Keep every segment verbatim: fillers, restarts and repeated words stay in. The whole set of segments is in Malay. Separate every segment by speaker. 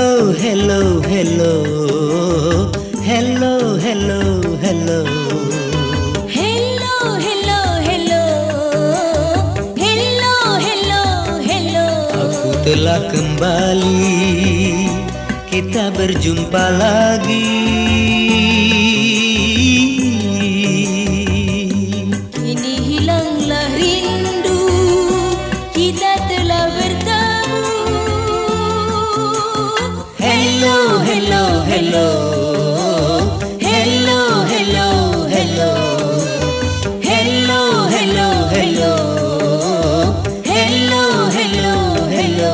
Speaker 1: Hello, hello, hello. Hello, hello, hello.
Speaker 2: Hello, hello, hello. Hello, hello, hello.
Speaker 1: Aku telah kembali, kita berjumpa lagi.
Speaker 2: Kini hilanglah rindu, kita telah bertemu.
Speaker 1: Hello, hello, hello. Hello, hello, hello. Hello, hello, hello. Hello, hello, hello.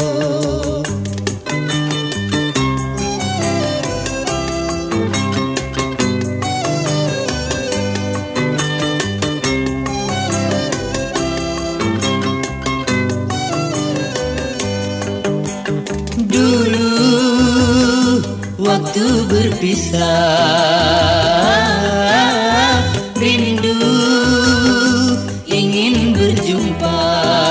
Speaker 1: Dulu waktu berpisah, rindu ingin berjumpa.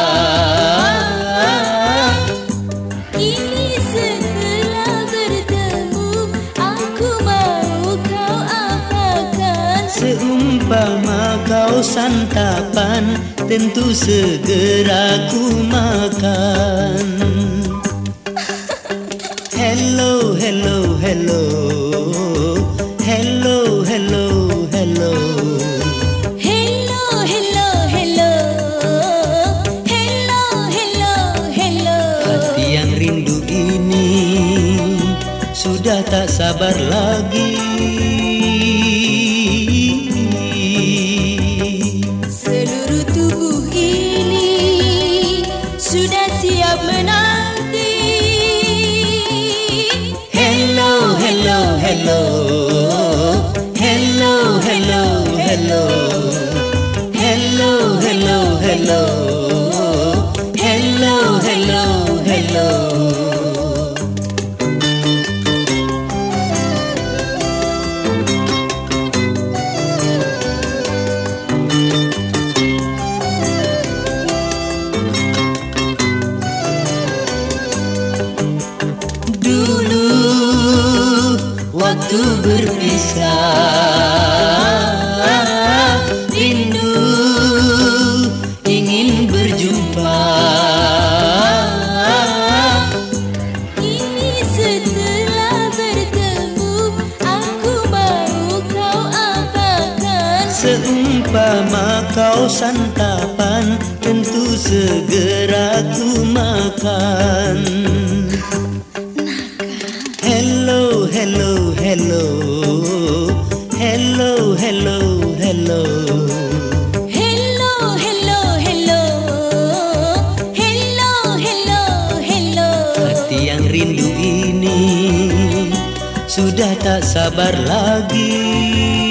Speaker 2: Kini setelah bertemu, aku mau kau apakan.
Speaker 1: Seumpama kau santapan, tentu segera ku makan. Hello, hello, hello. Hello, hello, hello.
Speaker 2: Hello, hello, hello. Hello, hello, hello.
Speaker 1: Hati yang rindu ini sudah tak sabar lagi.
Speaker 2: Seluruh tubuh ini sudah siap menanti.
Speaker 1: Hello, hello, hello. Hello, hello, hello. Hello, hello, hello. Hello, hello, hello. Dulu waktu berpisah, rindu ingin berjumpa.
Speaker 2: Kini setelah bertemu, aku mau kau apakan.
Speaker 1: Seumpama kau santapan, tentu segera ku makan. Hello, hello, hello. Hello, hello, hello.
Speaker 2: Hello, hello, hello. Hello, hello, hello.
Speaker 1: Hati yang rindu ini sudah tak sabar lagi.